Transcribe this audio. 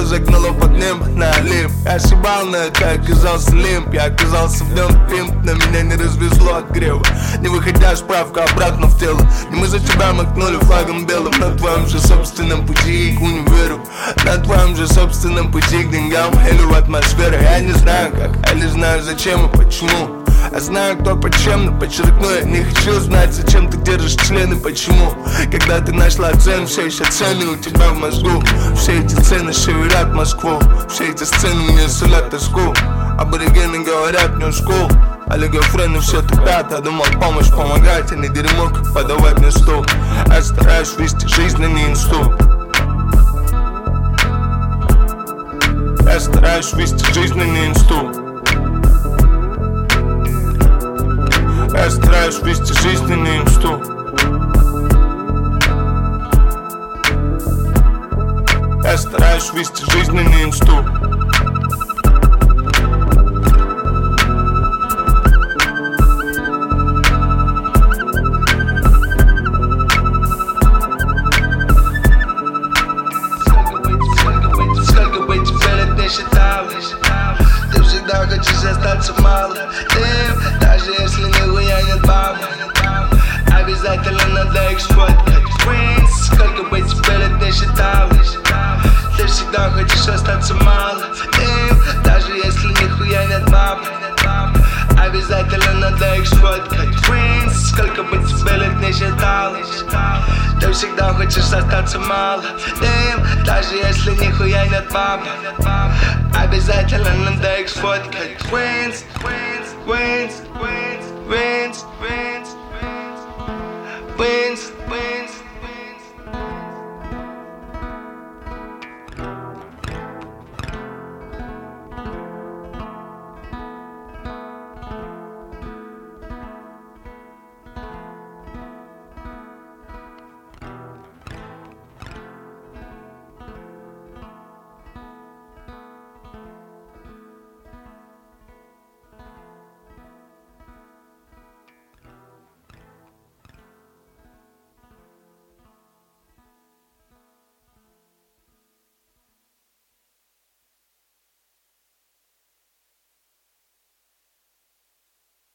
загнало под небо на Олимп. Я шибал, но это оказался лимп. Я оказался в нем пимп, но меня не развезло от грева. Не выходя справка обратно в тело. Не мы за тебя макнули флагом белым. На твоем же собственном пути к универу. На твоем же собственном пути к деньгам или в атмосферу. Я не знаю как, я лишь знаю зачем и почему. Я знаю кто почем, но подчеркну, я не хочу знать, зачем ты держишь члены, почему. Когда ты нашла цену, все еще цены у тебя в мозгу. Все эти цены шевелят Москву. Все эти сцены мне сулят тоску. Аборигены говорят new school. Олигофрены все тупят, я думал помощь помогать, а не дерьмо как подавать на стол. Я стараюсь вести жизнь, а не инсту. Я стараюсь вести жизнь, а не инсту. Я стараюсь вести жизнь, а не инсту. Я стараюсь вести жизнь, а не инсту. Сколько бы тебе лет не считалось, ты всегда хочешь остаться малым. Даже если нихуя нет бабы, обязательно надо их сфоткать. Принц, сколько бы тебе лет не считалось, ты всегда хочешь остаться малым. Даже если нихуя нет бабы, обязательно надо их сфоткать. Принц, сколько бы тебе лет не считалось, ты всегда хочешь остаться малым. Даже если нихуя нет бабы, обязательно надо их сфоткать. Принц, Принц, Принц, Принц, Принц.